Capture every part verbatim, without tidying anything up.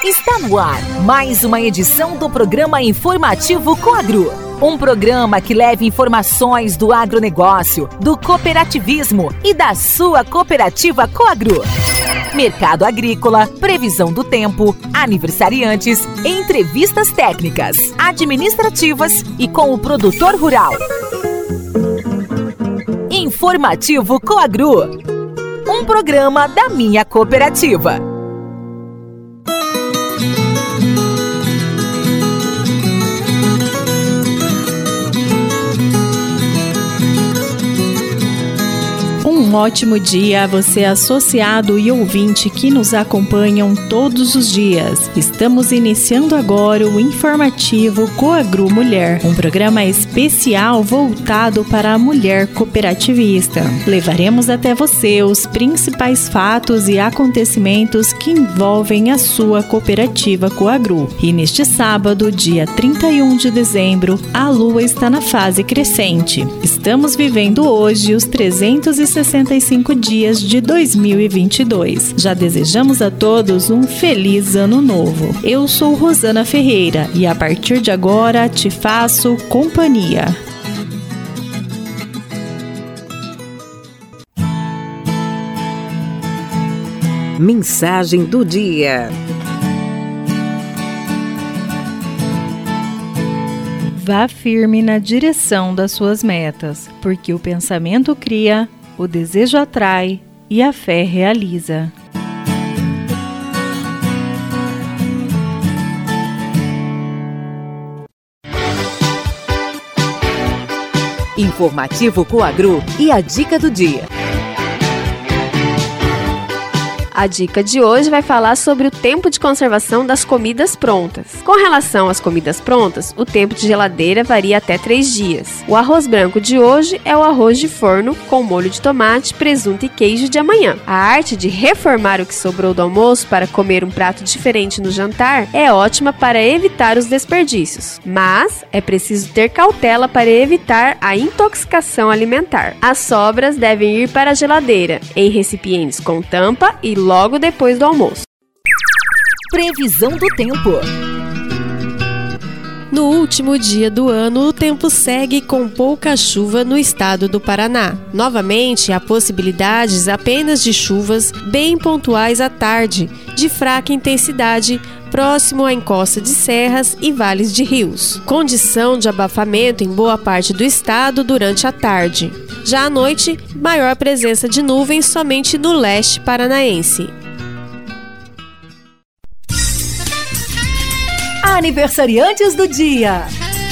Está no ar mais uma edição do programa informativo Coagro. Um programa que leva informações do agronegócio, do cooperativismo e da sua cooperativa Coagro. Mercado agrícola, previsão do tempo, aniversariantes, entrevistas técnicas, administrativas e com o produtor rural. Informativo Coagro. Um programa da minha cooperativa. Um ótimo dia a você, associado e ouvinte que nos acompanham todos os dias. Estamos iniciando agora o informativo Coagro Mulher, um programa especial voltado para a mulher cooperativista. Levaremos até você os principais fatos e acontecimentos que envolvem a sua cooperativa Coagro. E neste sábado, dia trinta e um de dezembro, a lua está na fase crescente. Estamos vivendo hoje os trezentos e sessenta e cinco dias de dois mil e vinte e dois. Já desejamos a todos um feliz ano novo. Eu sou Rosana Ferreira e a partir de agora te faço companhia. Mensagem do dia. Vá firme na direção das suas metas, porque o pensamento cria, o desejo atrai e a fé realiza. Informativo Coagro e a dica do dia. A dica de hoje vai falar sobre o tempo de conservação das comidas prontas. Com relação às comidas prontas, o tempo de geladeira varia até três dias. O arroz branco de hoje é o arroz de forno com molho de tomate, presunto e queijo de amanhã. A arte de reformar o que sobrou do almoço para comer um prato diferente no jantar é ótima para evitar os desperdícios, mas é preciso ter cautela para evitar a intoxicação alimentar. As sobras devem ir para a geladeira, em recipientes com tampa e logo depois do almoço. Previsão do tempo. No último dia do ano, o tempo segue com pouca chuva no estado do Paraná. Novamente, há possibilidades apenas de chuvas bem pontuais à tarde, de fraca intensidade, próximo à encosta de serras e vales de rios. Condição de abafamento em boa parte do estado durante a tarde. Já à noite, maior presença de nuvens somente no leste paranaense. Aniversariantes do dia.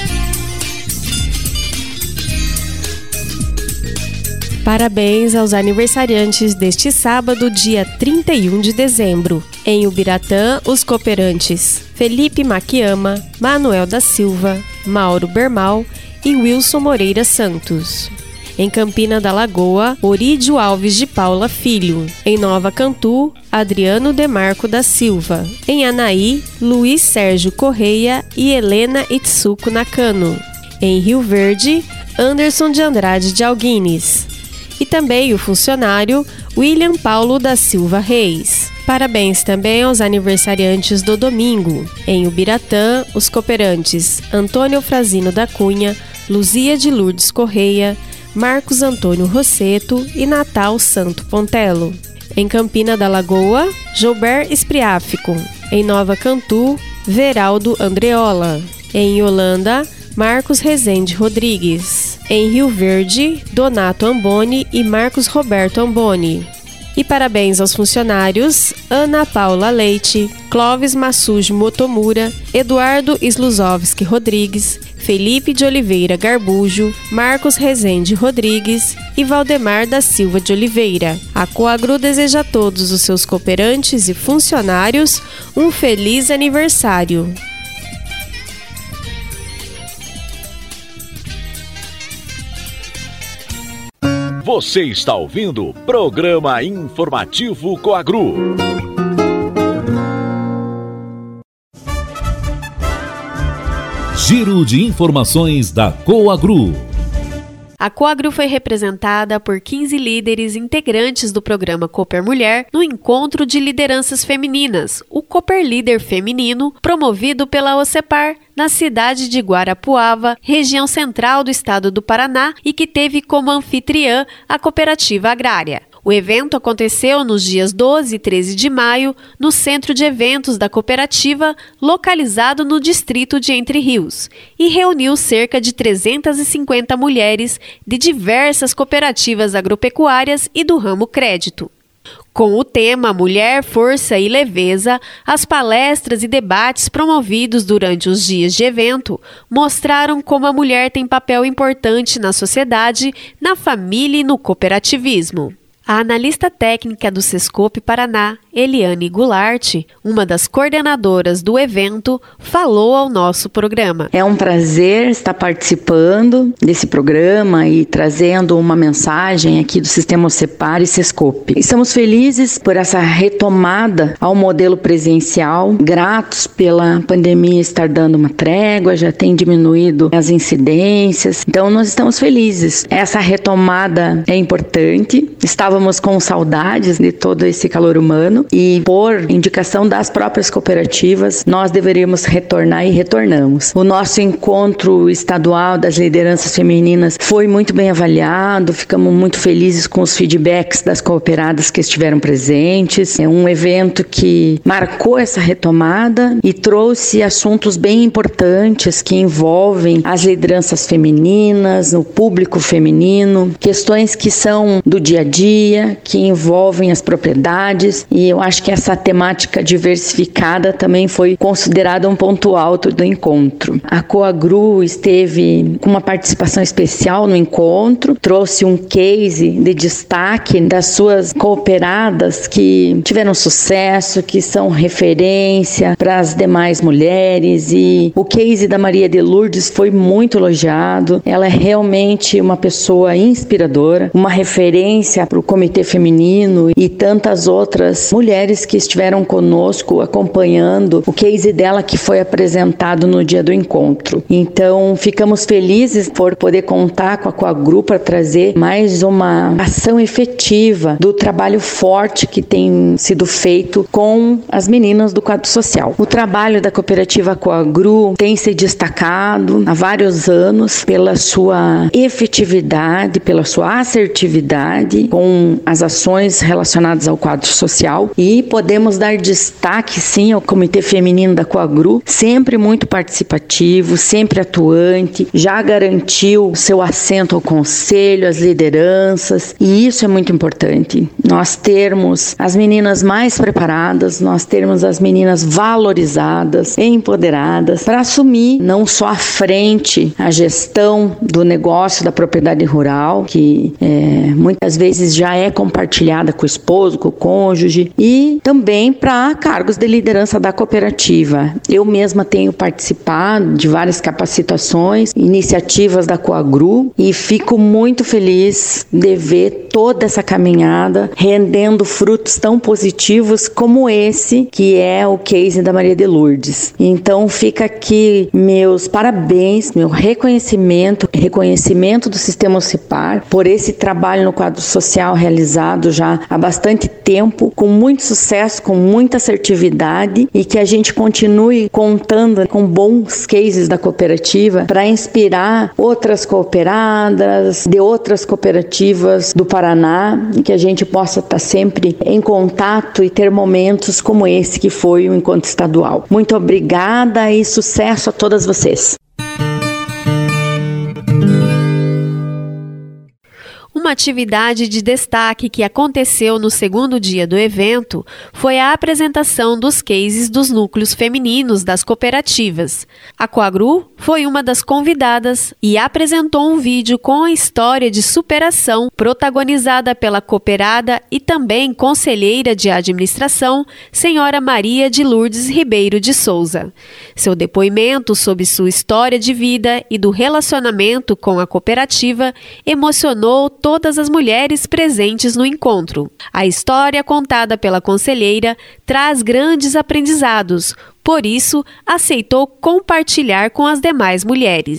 Parabéns aos aniversariantes deste sábado, dia trinta e um de dezembro. Em Ubiratã, os cooperantes Felipe Maquiama, Manuel da Silva, Mauro Bermal e Wilson Moreira Santos. Em Campina da Lagoa, Orídio Alves de Paula Filho. Em Nova Cantu, Adriano Demarco da Silva. Em Anaí, Luiz Sérgio Correia e Helena Itsuko Nakano. Em Rio Verde, Anderson de Andrade de Alguines. E também o funcionário William Paulo da Silva Reis. Parabéns também aos aniversariantes do domingo. Em Ubiratã, os cooperantes Antônio Frazino da Cunha, Luzia de Lourdes Correia, Marcos Antônio Rosseto e Natal Santo Pontelo. Em Campina da Lagoa, Joubert Espriáfico. Em Nova Cantu, Veraldo Andreola. Em Holanda, Marcos Rezende Rodrigues. Em Rio Verde, Donato Amboni e Marcos Roberto Amboni. E parabéns aos funcionários Ana Paula Leite, Clóvis Massuji Motomura, Eduardo Sluzovski Rodrigues, Felipe de Oliveira Garbujo, Marcos Rezende Rodrigues e Valdemar da Silva de Oliveira. A Coagro deseja a todos os seus cooperantes e funcionários um feliz aniversário. Você está ouvindo o programa informativo Coagro. Giro de informações da Coagro. A Coagru foi representada por quinze líderes integrantes do programa Cooper Mulher no Encontro de Lideranças Femininas, o Cooper Líder Feminino, promovido pela OCEPAR, na cidade de Guarapuava, região central do estado do Paraná, e que teve como anfitriã a cooperativa agrária. O evento aconteceu nos dias doze e treze de maio, no centro de eventos da cooperativa, localizado no distrito de Entre Rios, e reuniu cerca de trezentas e cinquenta mulheres de diversas cooperativas agropecuárias e do ramo crédito. Com o tema Mulher, Força e Leveza, as palestras e debates promovidos durante os dias de evento mostraram como a mulher tem papel importante na sociedade, na família e no cooperativismo. A analista técnica do Sescope Paraná, Eliane Goulart, uma das coordenadoras do evento, falou ao nosso programa. É um prazer estar participando desse programa e trazendo uma mensagem aqui do Sistema OCEPAR e Sescope. Estamos felizes por essa retomada ao modelo presencial, gratos pela pandemia estar dando uma trégua, já tem diminuído as incidências, então nós estamos felizes. Essa retomada é importante, estávamos com saudades de todo esse calor humano e, por indicação das próprias cooperativas, nós deveríamos retornar e retornamos. O nosso encontro estadual das lideranças femininas foi muito bem avaliado, ficamos muito felizes com os feedbacks das cooperadas que estiveram presentes. É um evento que marcou essa retomada e trouxe assuntos bem importantes que envolvem as lideranças femininas, o público feminino, questões que são do dia a dia, que envolvem as propriedades, e eu acho que essa temática diversificada também foi considerada um ponto alto do encontro. A Coagru esteve com uma participação especial no encontro, trouxe um case de destaque das suas cooperadas que tiveram sucesso, que são referência para as demais mulheres, e o case da Maria de Lourdes foi muito elogiado. Ela é realmente uma pessoa inspiradora, uma referência para o Comitê Feminino e tantas outras mulheres que estiveram conosco acompanhando o case dela que foi apresentado no dia do encontro. Então, ficamos felizes por poder contar com a Coagru para trazer mais uma ação efetiva do trabalho forte que tem sido feito com as meninas do quadro social. O trabalho da cooperativa Coagru tem se destacado há vários anos pela sua efetividade, pela sua assertividade com as ações relacionadas ao quadro social, e podemos dar destaque sim ao Comitê Feminino da Coagru, sempre muito participativo, sempre atuante, já garantiu seu assento ao conselho, às lideranças, e isso é muito importante. Nós termos as meninas mais preparadas, nós termos as meninas valorizadas, empoderadas, para assumir não só à frente a gestão do negócio da propriedade rural, que é, muitas vezes já é compartilhada com o esposo, com o cônjuge, e também para cargos de liderança da cooperativa. Eu mesma tenho participado de várias capacitações, iniciativas da Coagru, e fico muito feliz de ver toda essa caminhada rendendo frutos tão positivos como esse, que é o case da Maria de Lourdes. Então fica aqui meus parabéns, meu reconhecimento, reconhecimento do Sistema OCEPAR por esse trabalho no quadro social realizado já há bastante tempo, com muito sucesso, com muita assertividade, e que a gente continue contando com bons cases da cooperativa para inspirar outras cooperadas de outras cooperativas do Paraná, e que a gente possa estar sempre em contato e ter momentos como esse que foi o encontro estadual. Muito obrigada e sucesso a todas vocês. Uma atividade de destaque que aconteceu no segundo dia do evento foi a apresentação dos cases dos núcleos femininos das cooperativas. A Coagru foi uma das convidadas e apresentou um vídeo com a história de superação protagonizada pela cooperada e também conselheira de administração, senhora Maria de Lourdes Ribeiro de Souza. Seu depoimento sobre sua história de vida e do relacionamento com a cooperativa emocionou todas as mulheres presentes no encontro. A história contada pela conselheira traz grandes aprendizados, por isso aceitou compartilhar com as demais mulheres.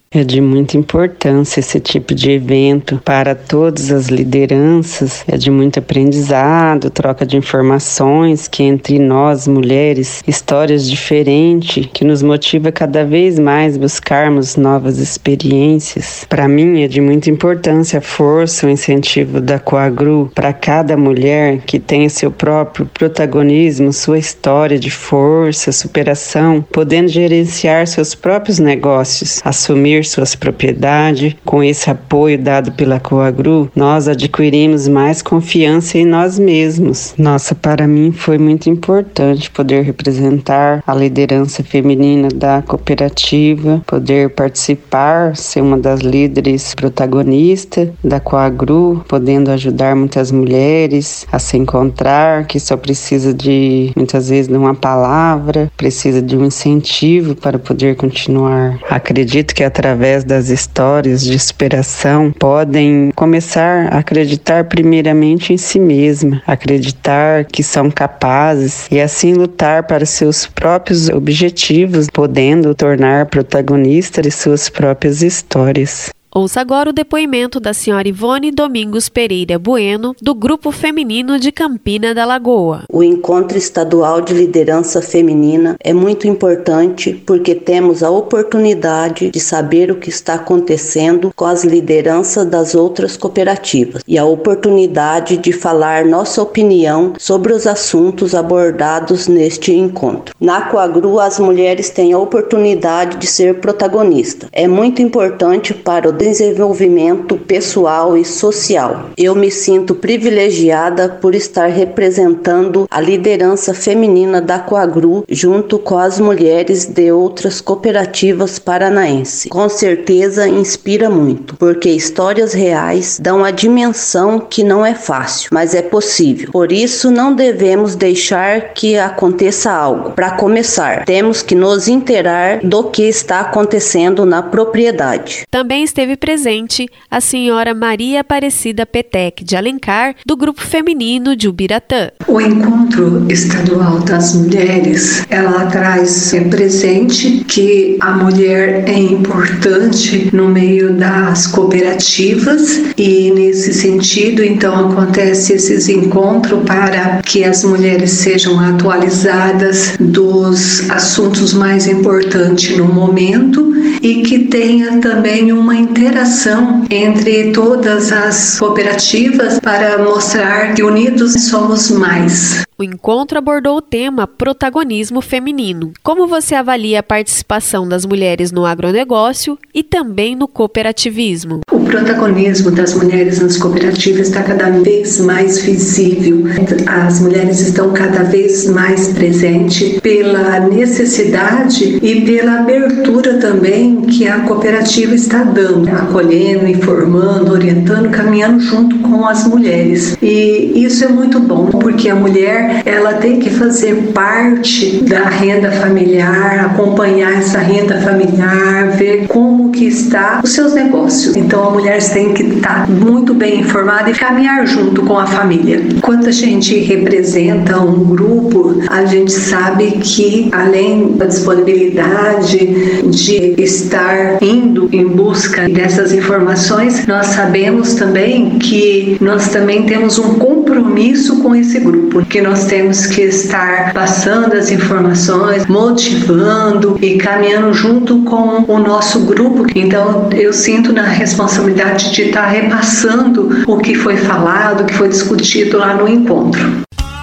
É de muita importância esse tipo de evento para todas as lideranças, é de muito aprendizado, troca de informações, que entre nós mulheres, histórias diferentes, que nos motiva cada vez mais buscarmos novas experiências. Para mim é de muita importância a força, o incentivo da Coagru para cada mulher que tenha seu próprio protagonismo, sua história de força, superação, podendo gerenciar seus próprios negócios, assumir suas propriedades. Com esse apoio dado pela Coagru, nós adquirimos mais confiança em nós mesmos. Nossa, para mim foi muito importante poder representar a liderança feminina da cooperativa, poder participar, ser uma das líderes protagonistas da Coagru, podendo ajudar muitas mulheres a se encontrar, que só precisa de, muitas vezes, de uma palavra, precisa de um incentivo para poder continuar. Acredito que através das histórias de superação podem começar a acreditar primeiramente em si mesma, acreditar que são capazes e assim lutar para seus próprios objetivos, podendo tornar protagonistas de suas próprias histórias. Ouça agora o depoimento da senhora Ivone Domingos Pereira Bueno, do Grupo Feminino de Campina da Lagoa. O Encontro Estadual de Liderança Feminina é muito importante porque temos a oportunidade de saber o que está acontecendo com as lideranças das outras cooperativas e a oportunidade de falar nossa opinião sobre os assuntos abordados neste encontro. Na Coagru, as mulheres têm a oportunidade de ser protagonistas. É muito importante para o desenvolvimento pessoal e social. Eu me sinto privilegiada por estar representando a liderança feminina da Coagru junto com as mulheres de outras cooperativas paranaenses. Com certeza inspira muito, porque histórias reais dão a dimensão que não é fácil, mas é possível. Por isso não devemos deixar que aconteça algo. Para começar, temos que nos inteirar do que está acontecendo na propriedade. Também esteve presente a senhora Maria Aparecida Petec de Alencar, do Grupo Feminino de Ubiratã. O Encontro Estadual das Mulheres, ela traz presente que a mulher é importante no meio das cooperativas e nesse sentido, então, acontece esses encontros para que as mulheres sejam atualizadas dos assuntos mais importantes no momento e que tenha também uma interação entre todas as cooperativas para mostrar que unidos somos mais. O encontro abordou o tema protagonismo feminino. Como você avalia a participação das mulheres no agronegócio e também no cooperativismo? O protagonismo das mulheres nas cooperativas está cada vez mais visível. As mulheres estão cada vez mais presentes pela necessidade e pela abertura também que a cooperativa está dando, acolhendo, informando, orientando, caminhando junto com as mulheres. E isso é muito bom, porque a mulher ela tem que fazer parte da renda familiar, acompanhar essa renda familiar, ver como que está os seus negócios. Então a mulher tem que estar muito bem informada e caminhar junto com a família. Quando a gente representa um grupo, a gente sabe que além da disponibilidade de estar indo em busca dessas informações, nós sabemos também que nós também temos um compromisso com esse grupo, que nós temos que estar passando as informações, motivando e caminhando junto com o nosso grupo. Então eu sinto na responsabilidade de estar repassando o que foi falado, o que foi discutido lá no encontro.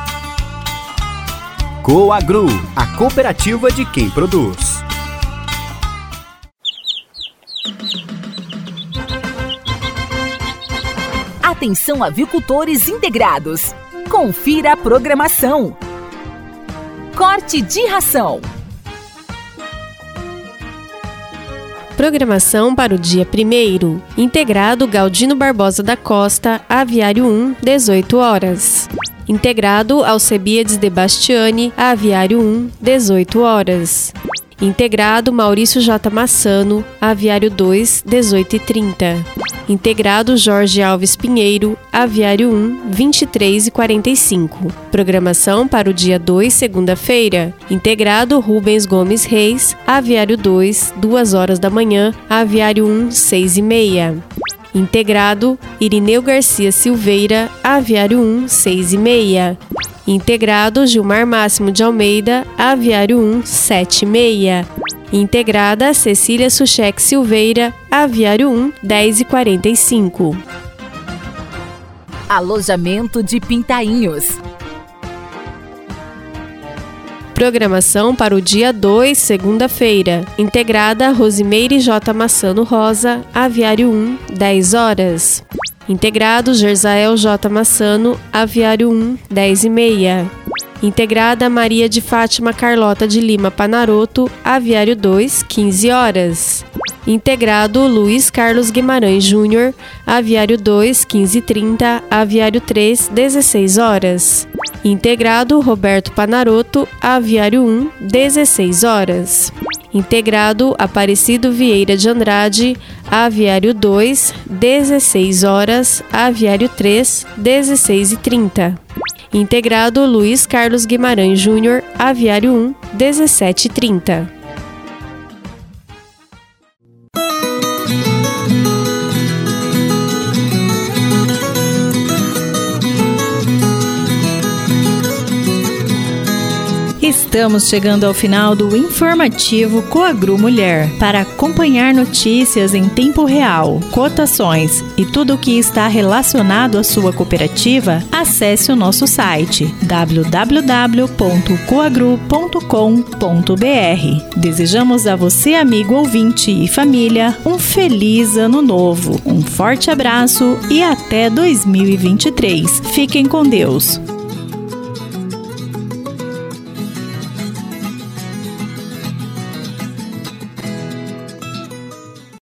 Coagru, a cooperativa de quem produz. Atenção, avicultores integrados. Confira a programação. Corte de ração. Programação para o dia primeiro. Integrado Galdino Barbosa da Costa, Aviário um, dezoito horas. Integrado Alcebiades de Bastiani, Aviário um, dezoito horas. Integrado Maurício J. Massano, Aviário dois, dezoito e trinta. Integrado Jorge Alves Pinheiro, Aviário um, vinte e três e quarenta e cinco. Programação para o dia dois, segunda-feira. Integrado Rubens Gomes Reis, Aviário dois, duas horas da manhã, Aviário um, seis e meia. Integrado Irineu Garcia Silveira, Aviário um, seis e meia. Integrado Gilmar Máximo de Almeida, Aviário um, sete e meia. Integrada Cecília Suchek Silveira, Aviário um, dez e quarenta e cinco. Alojamento de Pintainhos. Programação para o dia dois, segunda-feira. Integrada Rosimeire J. Massano Rosa, Aviário um, dez horas. Integrado Gerzael J. Massano, Aviário um, dez e meia. Integrada Maria de Fátima Carlota de Lima Panaroto, Aviário dois, quinze horas. Integrado Luiz Carlos Guimarães Júnior, Aviário dois, quinze e trinta, Aviário três, dezesseis horas. Integrado Roberto Panaroto, Aviário um, dezesseis horas. Integrado Aparecido Vieira de Andrade, Aviário dois, dezesseis horas, Aviário três, dezesseis e trinta. Integrado Luiz Carlos Guimarães Júnior, Aviário um, dezessete e trinta. Estamos chegando ao final do informativo Coagru Mulher. Para acompanhar notícias em tempo real, cotações e tudo o que está relacionado à sua cooperativa, acesse o nosso site w w w ponto coagru ponto com ponto b r. Desejamos a você, amigo ouvinte e família, um feliz ano novo. Um forte abraço e até dois mil e vinte e três. Fiquem com Deus.